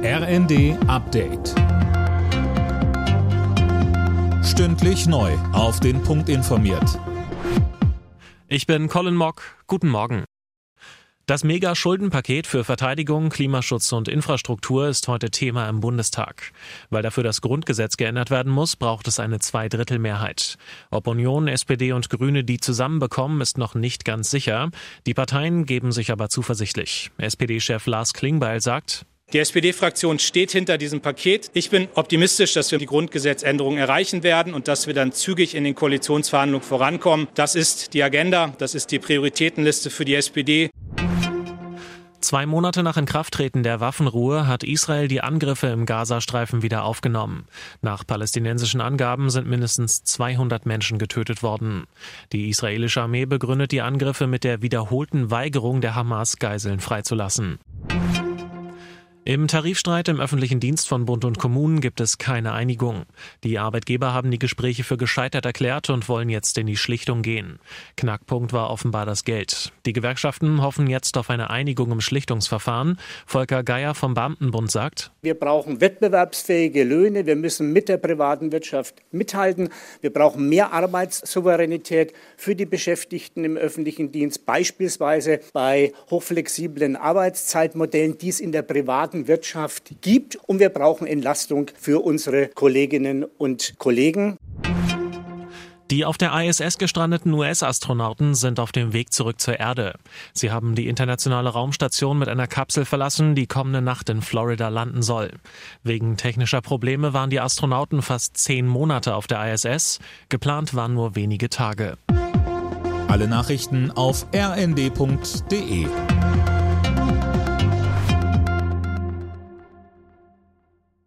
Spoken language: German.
RND Update. Stündlich neu auf den Punkt informiert. Ich bin Colin Mock. Guten Morgen. Das Mega-Schuldenpaket für Verteidigung, Klimaschutz und Infrastruktur ist heute Thema im Bundestag. Weil dafür das Grundgesetz geändert werden muss, braucht es eine Zweidrittelmehrheit. Ob Union, SPD und Grüne die zusammenbekommen, ist noch nicht ganz sicher. Die Parteien geben sich aber zuversichtlich. SPD-Chef Lars Klingbeil sagt: Die SPD-Fraktion steht hinter diesem Paket. Ich bin optimistisch, dass wir die Grundgesetzänderung erreichen werden und dass wir dann zügig in den Koalitionsverhandlungen vorankommen. Das ist die Agenda, das ist die Prioritätenliste für die SPD. 2 Monate nach Inkrafttreten der Waffenruhe hat Israel die Angriffe im Gazastreifen wieder aufgenommen. Nach palästinensischen Angaben sind mindestens 200 Menschen getötet worden. Die israelische Armee begründet die Angriffe mit der wiederholten Weigerung der Hamas, Geiseln freizulassen. Im Tarifstreit im öffentlichen Dienst von Bund und Kommunen gibt es keine Einigung. Die Arbeitgeber haben die Gespräche für gescheitert erklärt und wollen jetzt in die Schlichtung gehen. Knackpunkt war offenbar das Geld. Die Gewerkschaften hoffen jetzt auf eine Einigung im Schlichtungsverfahren. Volker Geier vom Beamtenbund sagt: Wir brauchen wettbewerbsfähige Löhne. Wir müssen mit der privaten Wirtschaft mithalten. Wir brauchen mehr Arbeitssouveränität für die Beschäftigten im öffentlichen Dienst, beispielsweise bei hochflexiblen Arbeitszeitmodellen, die es in der privaten Wirtschaft gibt, und wir brauchen Entlastung für unsere Kolleginnen und Kollegen. Die auf der ISS gestrandeten US-Astronauten sind auf dem Weg zurück zur Erde. Sie haben die internationale Raumstation mit einer Kapsel verlassen, die kommende Nacht in Florida landen soll. Wegen technischer Probleme waren die Astronauten fast 10 Monate auf der ISS. Geplant waren nur wenige Tage. Alle Nachrichten auf rnd.de.